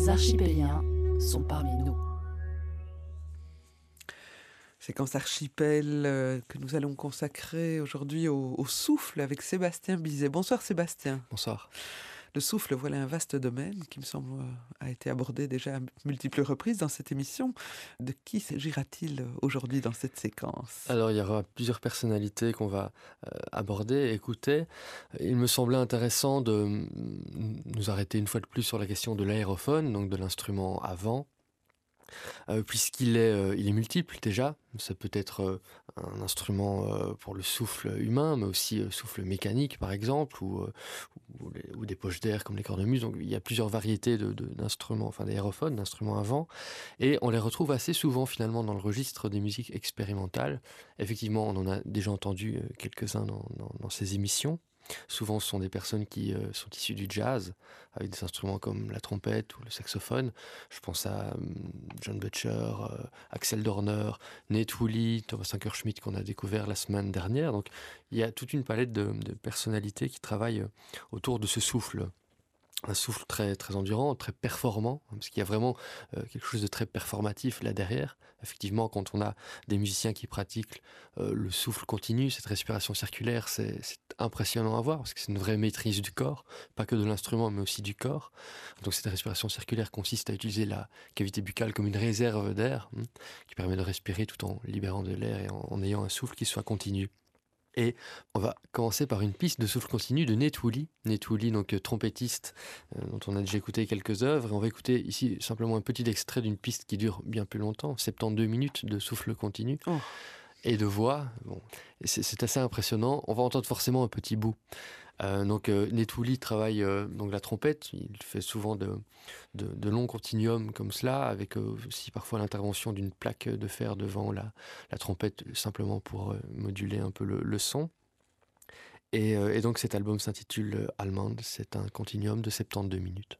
les archipéliens sont parmi nous. Séquence archipel que nous allons consacrer aujourd'hui au souffle avec Sébastien Bizet. Bonsoir Sébastien. Bonsoir. Le souffle, voilà un vaste domaine qui me semble a été abordé déjà à multiples reprises dans cette émission. De qui s'agira-t-il aujourd'hui dans cette séquence ? Alors il y aura plusieurs personnalités qu'on va aborder, écouter. Il me semblait intéressant de nous arrêter une fois de plus sur la question de l'aérophone, donc de l'instrument à vent. Puisqu'il est, il est multiple déjà. Ça peut être un instrument pour le souffle humain, mais aussi souffle mécanique par exemple, ou des poches d'air comme les cornemuses. Donc il y a plusieurs variétés d'instruments, enfin d'aérophones, d'instruments à vent, et on les retrouve assez souvent finalement dans le registre des musiques expérimentales. Effectivement, on en a déjà entendu quelques-uns dans ces émissions. Souvent, ce sont des personnes qui sont issues du jazz, avec des instruments comme la trompette ou le saxophone. Je pense à John Butcher, Axel Dorner, Nate Wooley, Thomas Ankerschmidt qu'on a découvert la semaine dernière. Donc, il y a toute une palette de personnalités qui travaillent autour de ce souffle. Un souffle très, très endurant, très performant, parce qu'il y a vraiment quelque chose de très performatif là derrière. Effectivement, quand on a des musiciens qui pratiquent le souffle continu, cette respiration circulaire, c'est impressionnant à voir, parce que c'est une vraie maîtrise du corps, pas que de l'instrument, mais aussi du corps. Donc cette respiration circulaire consiste à utiliser la cavité buccale comme une réserve d'air, qui permet de respirer tout en libérant de l'air et en ayant un souffle qui soit continu. Et on va commencer par une piste de souffle continu de Nate Wooley. Nate Wooley, donc trompettiste, dont on a déjà écouté quelques œuvres. Et on va écouter ici simplement un petit extrait d'une piste qui dure bien plus longtemps, 72 minutes de souffle continu. Oh. Et de voix. Bon, c'est assez impressionnant. On va entendre forcément un petit bout. Nate Wooley travaille donc la trompette. Il fait souvent de longs continuums comme cela, avec aussi parfois l'intervention d'une plaque de fer devant la trompette, simplement pour moduler un peu le son. Et donc cet album s'intitule Allemande. C'est un continuum de 72 minutes.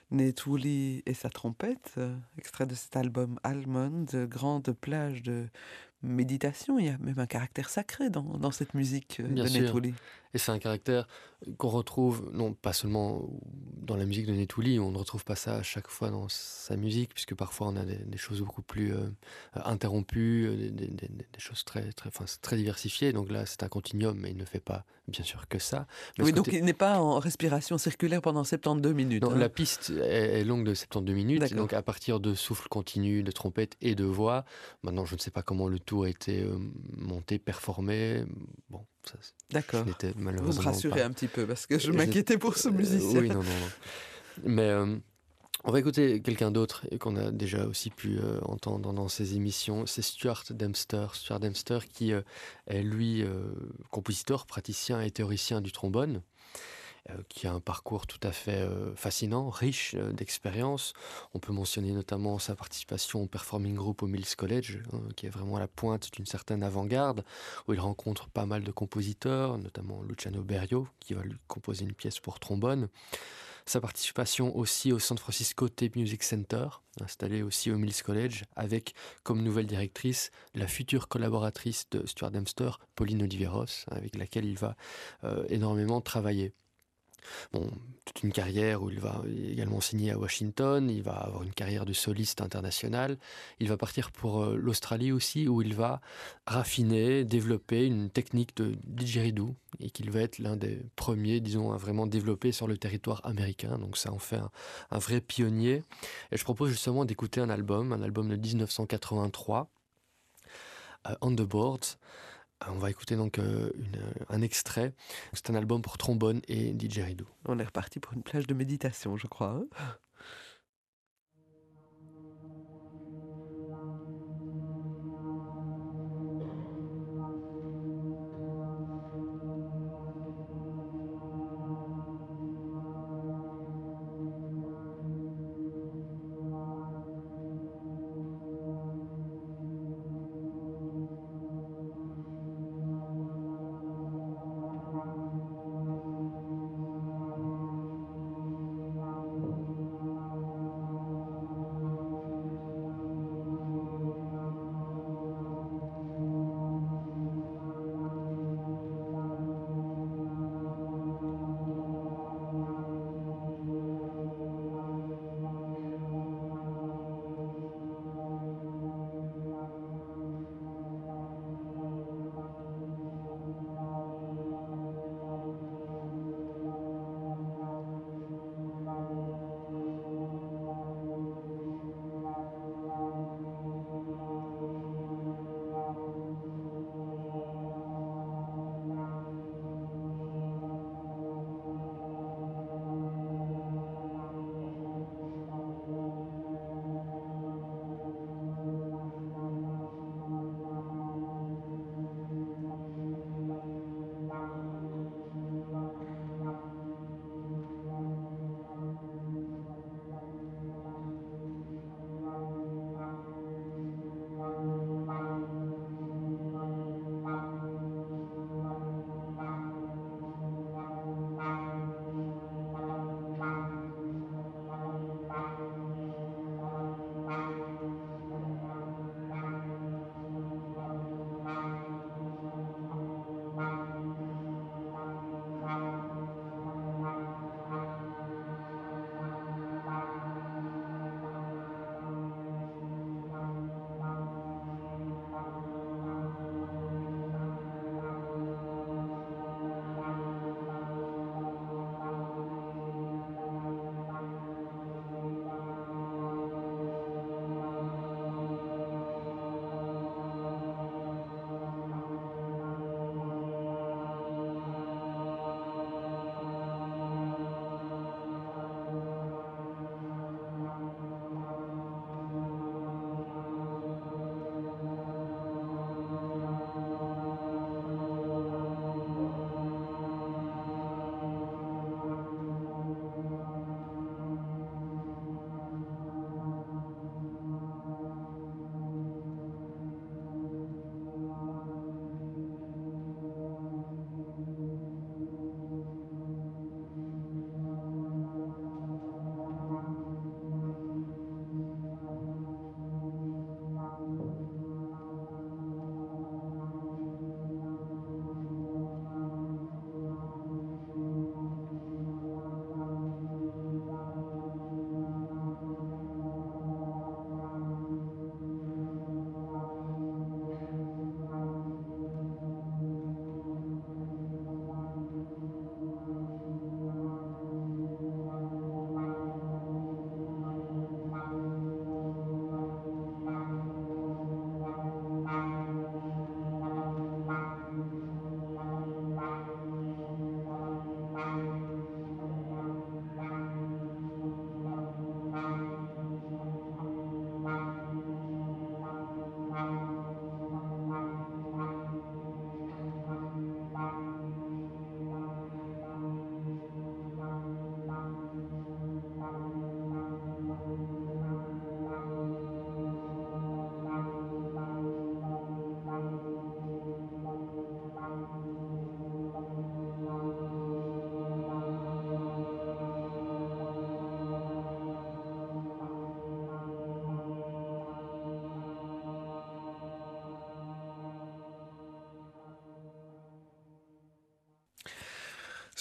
Nate Wooley et sa trompette, extrait de cet album Almond, grande plage de méditation. Il y a même un caractère sacré dans cette musique Bien de Nate sûr. Wooley. Et c'est un caractère qu'on retrouve, non pas seulement dans la musique de Netuli, on ne retrouve pas ça à chaque fois dans sa musique, puisque parfois on a des choses beaucoup plus interrompues, des choses enfin, c'est très diversifiées. Donc là, c'est un continuum, mais il ne fait pas, bien sûr, que ça. Mais Oui, ce donc côté, il n'est pas en respiration circulaire pendant 72 minutes, non, hein. la piste est longue de 72 minutes, et D'accord, donc à partir de souffle continu, de trompette et de voix, maintenant je ne sais pas comment le tout a été monté, performé, bon, ça, je d'accord. n'étais Vous me malheureusement rassurez pas... un petit peu parce que je je n'ai- m'inquiétais pour ce musicien. oui, non, non, non. Mais on va écouter quelqu'un d'autre et qu'on a déjà aussi pu entendre dans ces émissions, c'est Stuart Dempster. Stuart Dempster qui est lui compositeur, praticien et théoricien du trombone, qui a un parcours tout à fait fascinant, riche d'expérience. On peut mentionner notamment sa participation au Performing Group au Mills College, hein, qui est vraiment à la pointe d'une certaine avant-garde, où il rencontre pas mal de compositeurs, notamment Luciano Berio, qui va lui composer une pièce pour trombone. Sa participation aussi au San Francisco Tape Music Center, installé aussi au Mills College, avec comme nouvelle directrice la future collaboratrice de Stuart Dempster, Pauline Oliveros, avec laquelle il va énormément travailler. Bon, toute une carrière où il va également signer à Washington, il va avoir une carrière de soliste international, il va partir pour l'Australie aussi, où il va raffiner, développer une technique de didgeridoo, et qu'il va être l'un des premiers, disons, à vraiment développer sur le territoire américain, donc ça en fait un vrai pionnier. Et je propose justement d'écouter un album de 1983, On the Boards. On va écouter donc un extrait. C'est un album pour trombone et didgeridoo. On est reparti pour une plage de méditation, je crois, hein.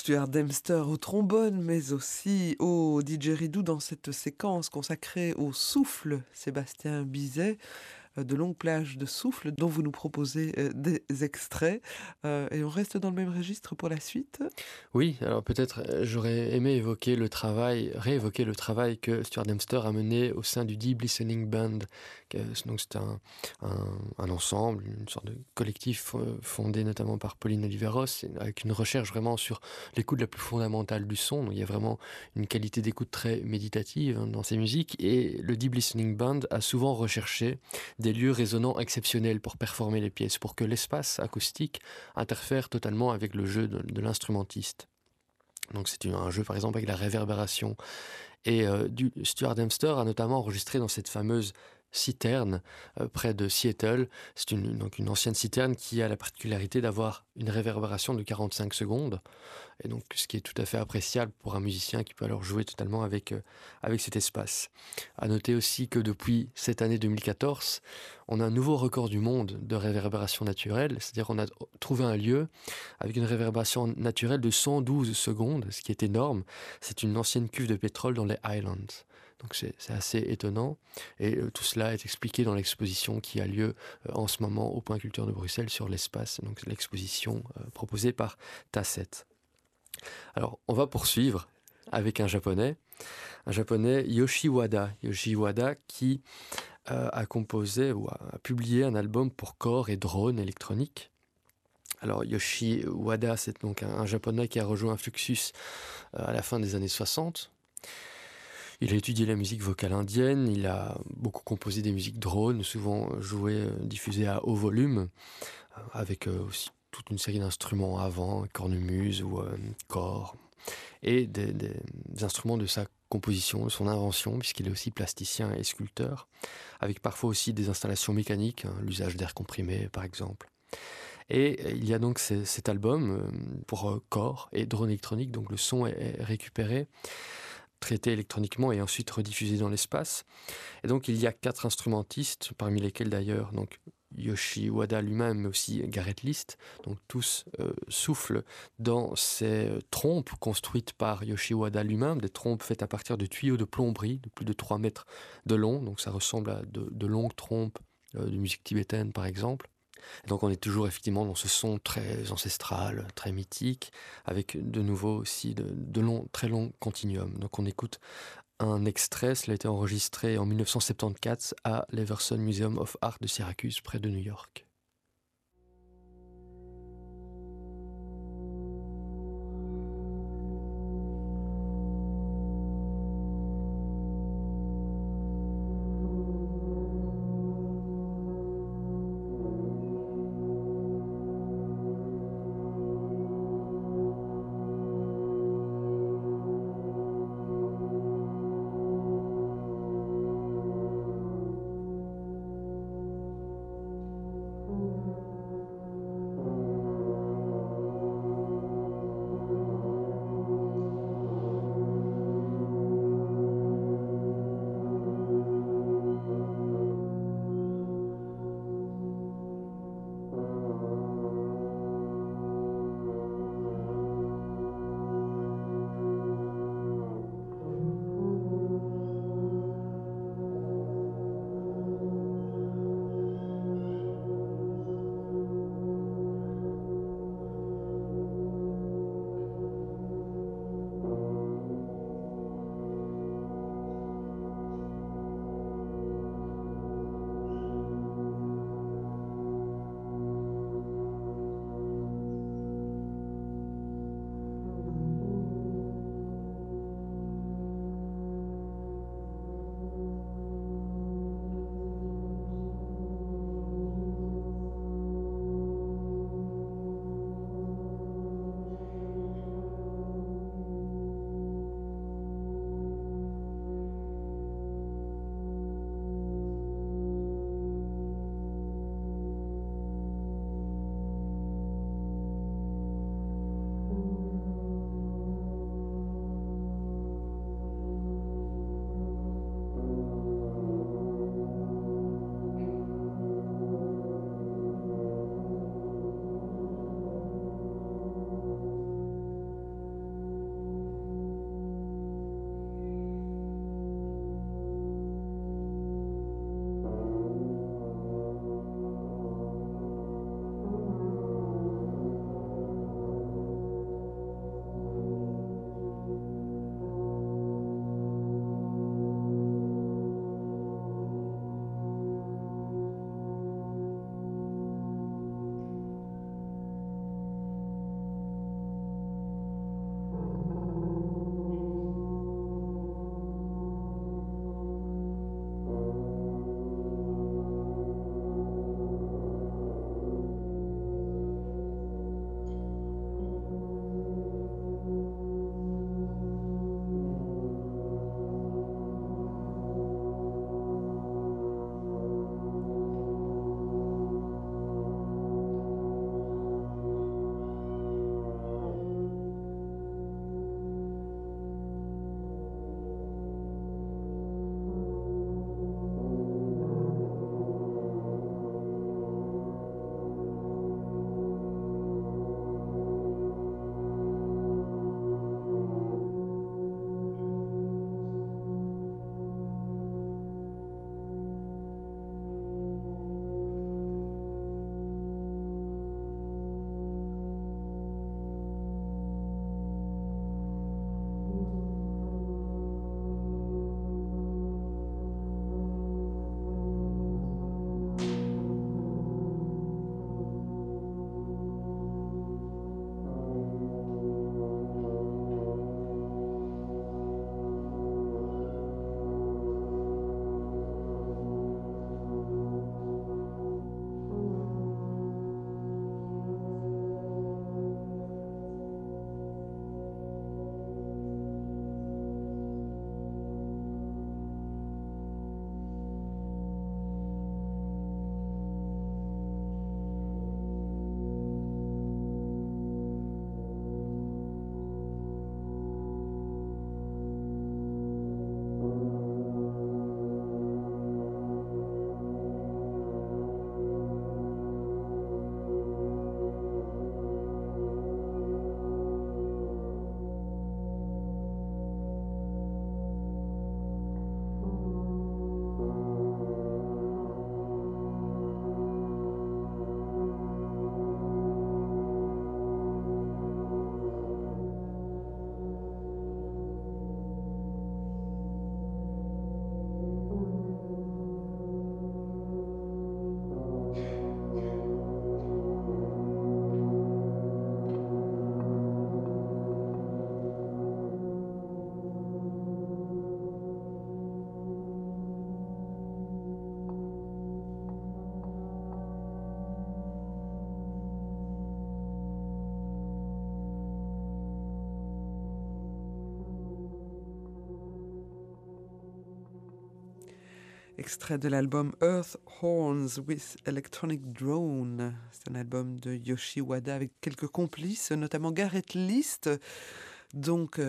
Stuart Dempster au trombone, mais aussi au didgeridoo dans cette séquence consacrée au souffle, Sébastien Bizet. De longues plages de souffle dont vous nous proposez des extraits. Et on reste dans le même registre pour la suite. Oui, alors peut-être j'aurais aimé réévoquer le travail que Stuart Dempster a mené au sein du Deep Listening Band. Donc c'est un ensemble, une sorte de collectif fondé notamment par Pauline Oliveros, avec une recherche vraiment sur l'écoute la plus fondamentale du son. Donc il y a vraiment une qualité d'écoute très méditative dans ces musiques. Et le Deep Listening Band a souvent recherché des lieux résonnants exceptionnels pour performer les pièces, pour que l'espace acoustique interfère totalement avec le jeu de l'instrumentiste. Donc c'est un jeu par exemple avec la réverbération. Et Stuart Dempster a notamment enregistré dans cette fameuse citerne près de Seattle. C'est donc une ancienne citerne qui a la particularité d'avoir une réverbération de 45 secondes. Et donc ce qui est tout à fait appréciable pour un musicien qui peut alors jouer totalement avec cet espace. À noter aussi que depuis cette année 2014, on a un nouveau record du monde de réverbération naturelle, c'est-à-dire qu'on a trouvé un lieu avec une réverbération naturelle de 112 secondes, ce qui est énorme. C'est une ancienne cuve de pétrole dans les Highlands. Donc c'est assez étonnant, et tout cela est expliqué dans l'exposition qui a lieu en ce moment au Point Culture de Bruxelles sur l'espace, donc l'exposition proposée par Tasset. Alors, on va poursuivre avec un japonais Yoshi Wada. Yoshi Wada qui a composé ou a publié un album pour corps et drone électronique. Alors, Yoshi Wada, c'est donc un japonais qui a rejoint Fluxus à la fin des années 60. Il a étudié la musique vocale indienne, il a beaucoup composé des musiques drones, souvent jouées, diffusées à haut volume, avec aussi toute une série d'instruments avant, cornemuse ou corps, et des instruments de sa composition, de son invention, puisqu'il est aussi plasticien et sculpteur, avec parfois aussi des installations mécaniques, l'usage d'air comprimé par exemple. Et il y a donc cet album pour corps et drone électronique, donc le son est récupéré, traité électroniquement et ensuite rediffusé dans l'espace. Et donc il y a 4 instrumentistes, parmi lesquels d'ailleurs donc Yoshi Wada lui-même, mais aussi Gareth List, donc tous soufflent dans ces trompes construites par Yoshi Wada lui-même, des trompes faites à partir de tuyaux de plomberie de plus de 3 mètres de long, donc ça ressemble à de longues trompes de musique tibétaine par exemple. Et donc on est toujours effectivement dans ce son très ancestral, très mythique, avec de nouveau aussi très longs continuums. Donc on écoute un extrait, cela a été enregistré en 1974 à l'Everson Museum of Art de Syracuse, près de New York. Extrait de l'album Earth Horns with Electronic Drone. C'est un album de Yoshi Wada avec quelques complices, notamment Gareth List. Donc,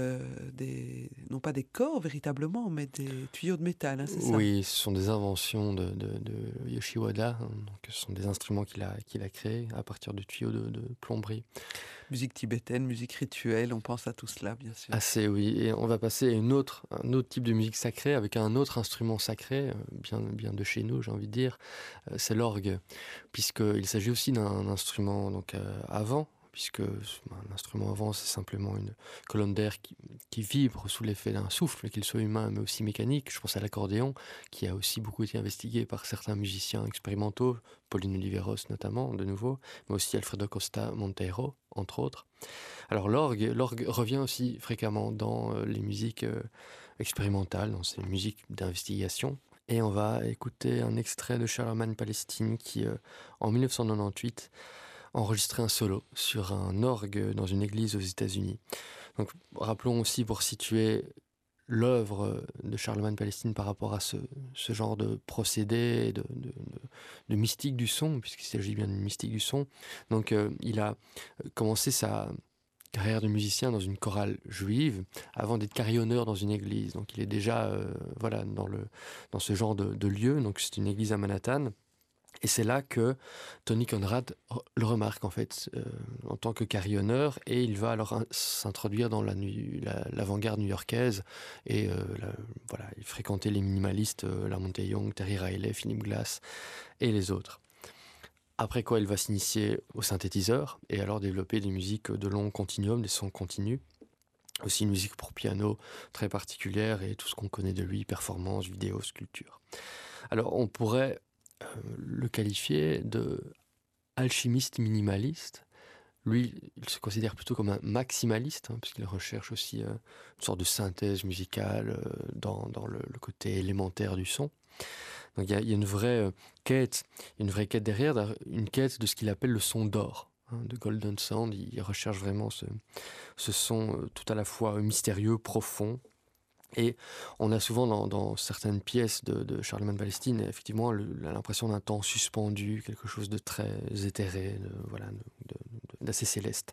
non pas des corps véritablement, mais des tuyaux de métal, hein, c'est ça? Oui, ce sont des inventions de Yoshi Wada, hein, donc ce sont des instruments qu'il a créés à partir de tuyaux de plomberie. Musique tibétaine, musique rituelle, on pense à tout cela, bien sûr. Assez, oui. Et on va passer à un autre type de musique sacrée avec un autre instrument sacré, bien de chez nous, j'ai envie de dire. C'est l'orgue, puisqu'il s'agit aussi d'un instrument donc, avant, puisque un instrument avant, c'est simplement une colonne d'air qui vibre sous l'effet d'un souffle, qu'il soit humain mais aussi mécanique. Je pense à l'accordéon, qui a aussi beaucoup été investigué par certains musiciens expérimentaux, Pauline Oliveros notamment, de nouveau, mais aussi Alfredo Costa Monteiro, entre autres. Alors l'orgue revient aussi fréquemment dans les musiques expérimentales, dans ces musiques d'investigation. Et on va écouter un extrait de Charlemagne Palestine qui, en 1998, enregistrait un solo sur un orgue dans une église aux États-Unis. Donc rappelons aussi pour situer l'œuvre de Charlemagne Palestine par rapport à ce genre de procédé, de mystique du son, puisqu'il s'agit bien d'une mystique du son. Donc il a commencé sa carrière de musicien dans une chorale juive avant d'être carillonneur dans une église. Donc il est déjà voilà, dans ce genre de lieu. Donc c'est une église à Manhattan. Et c'est là que Tony Conrad le remarque en fait en tant que carillonneur, et il va alors s'introduire dans l'avant-garde new-yorkaise et voilà, il fréquentait les minimalistes, Lamonte Young, Terry Riley, Philip Glass et les autres. Après quoi, il va s'initier au synthétiseur et alors développer des musiques de long continuum, des sons continus. Aussi une musique pour piano très particulière et tout ce qu'on connaît de lui, performance, vidéo, sculpture. Alors on pourrait le qualifier de alchimiste minimaliste. Lui, il se considère plutôt comme un maximaliste, hein, puisqu'il recherche aussi une sorte de synthèse musicale dans le côté élémentaire du son. Donc il y a une vraie quête, derrière, une quête de ce qu'il appelle le son d'or, hein, de Golden Sound. Il recherche vraiment ce son tout à la fois mystérieux, profond. Et on a souvent dans certaines pièces de Charlemagne Palestine, effectivement, l'impression d'un temps suspendu, quelque chose de très éthéré, d'assez céleste.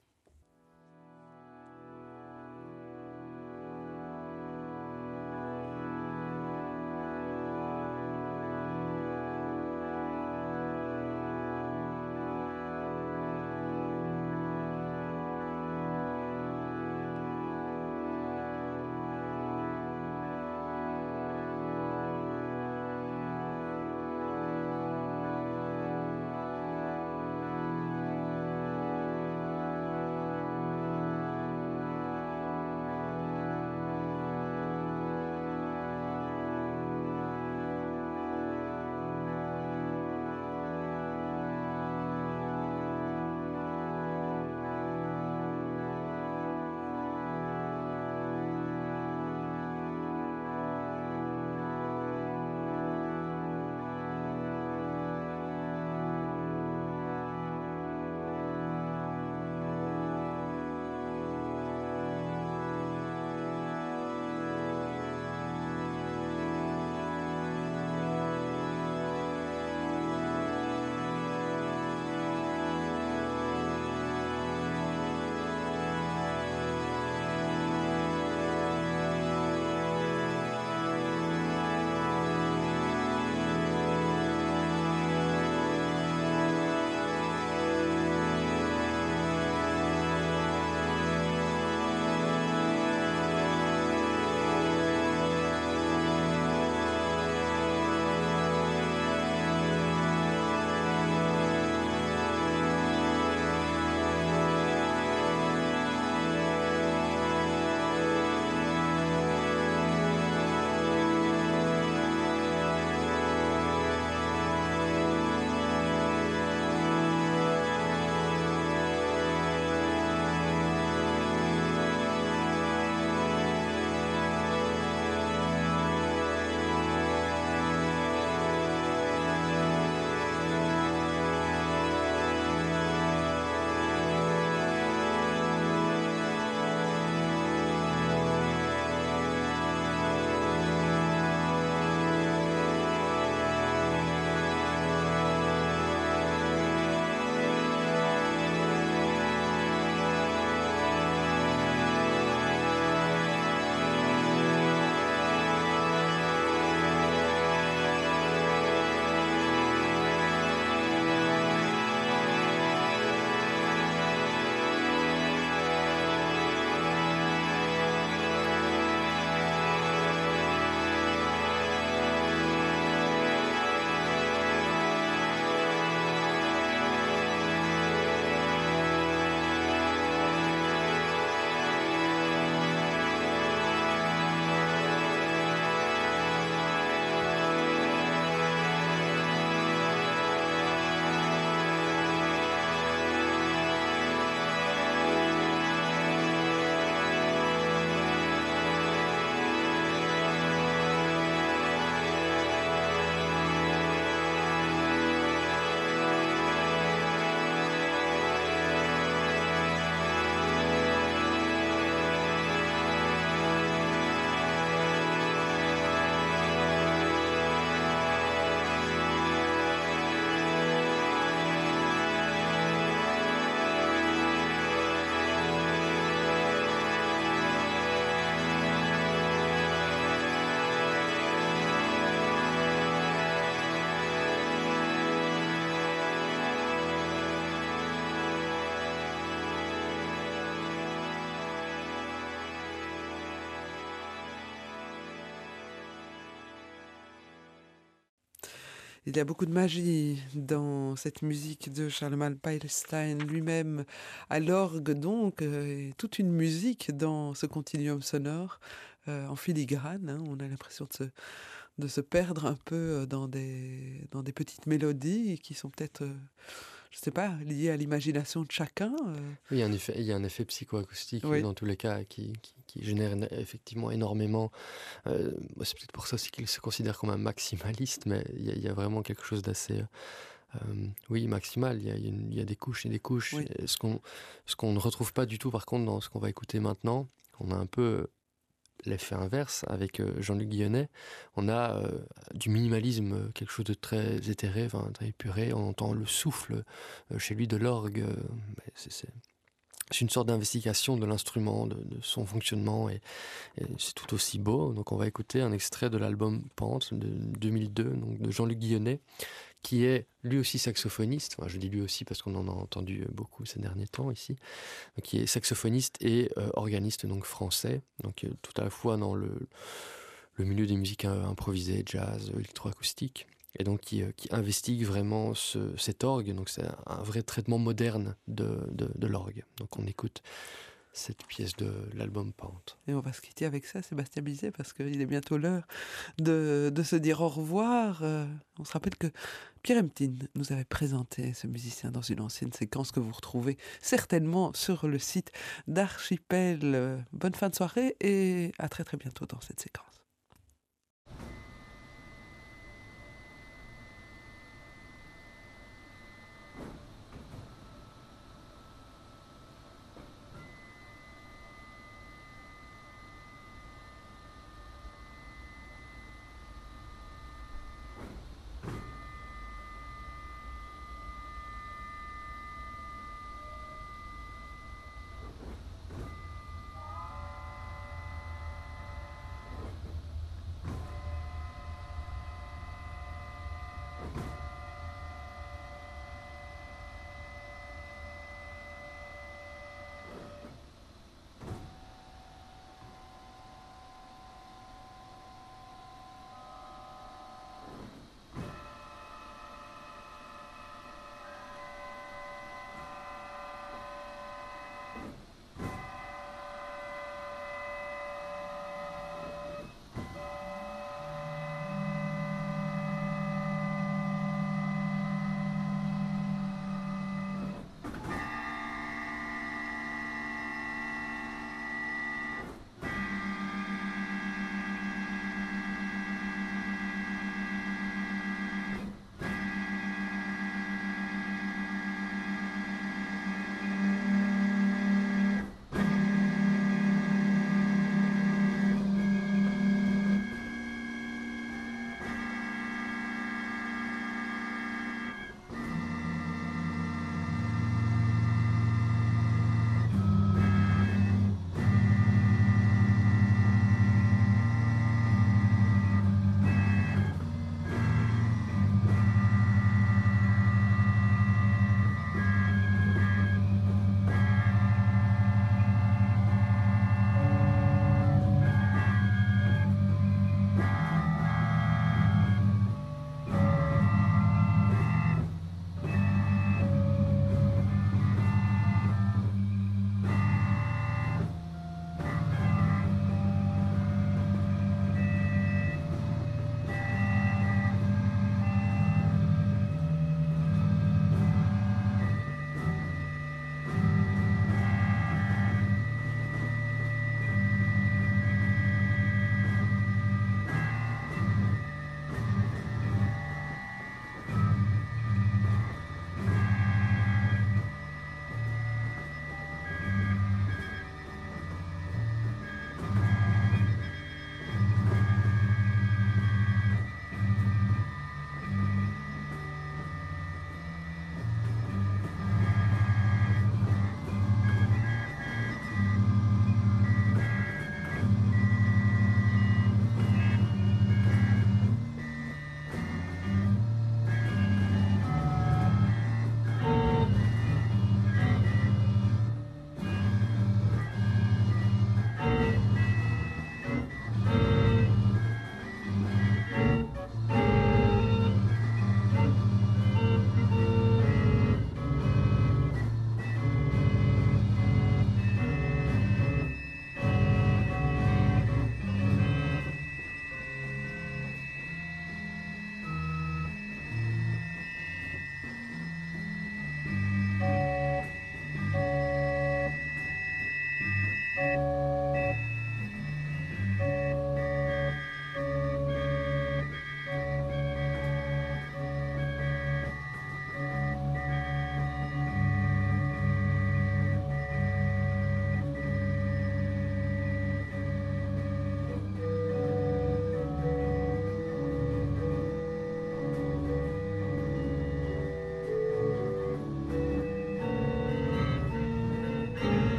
Il y a beaucoup de magie dans cette musique de Charlemagne Peilstein lui-même, à l'orgue donc, et toute une musique dans ce continuum sonore, en filigrane, hein. On a l'impression de se perdre un peu, dans des petites mélodies qui sont peut-être, je sais pas, liées à l'imagination de chacun, Oui, il y a un effet psychoacoustique Oui. dans tous les cas qui génère effectivement énormément. C'est peut-être pour ça aussi qu'il se considère comme un maximaliste, mais il y a vraiment quelque chose d'assez, oui, maximal. Il y a des couches et des couches. Oui. Et ce qu'on ne retrouve pas du tout, par contre, dans ce qu'on va écouter maintenant, on a un peu l'effet inverse avec Jean-Luc Guillonnet. On a du minimalisme, quelque chose de très éthéré, enfin, très épuré. On entend le souffle chez lui de l'orgue. Mais c'est une sorte d'investigation de l'instrument, de son fonctionnement, et c'est tout aussi beau. Donc on va écouter un extrait de l'album Pente de 2002, donc de Jean-Luc Guillonnet, qui est lui aussi saxophoniste. Enfin, je dis lui aussi parce qu'on en a entendu beaucoup ces derniers temps ici. Donc, qui est saxophoniste et organiste donc français. Donc tout à la fois dans le milieu des musiques improvisées, jazz, électroacoustique. Et donc qui investigue vraiment cet orgue. Donc c'est un vrai traitement moderne de l'orgue. Donc on écoute cette pièce de l'album Pente. Et on va se quitter avec ça, Sébastien Bizet, parce qu'il est bientôt l'heure de se dire au revoir. On se rappelle que Pierre Emtine nous avait présenté ce musicien dans une ancienne séquence que vous retrouvez certainement sur le site d'Archipel. Bonne fin de soirée et à très très bientôt dans cette séquence.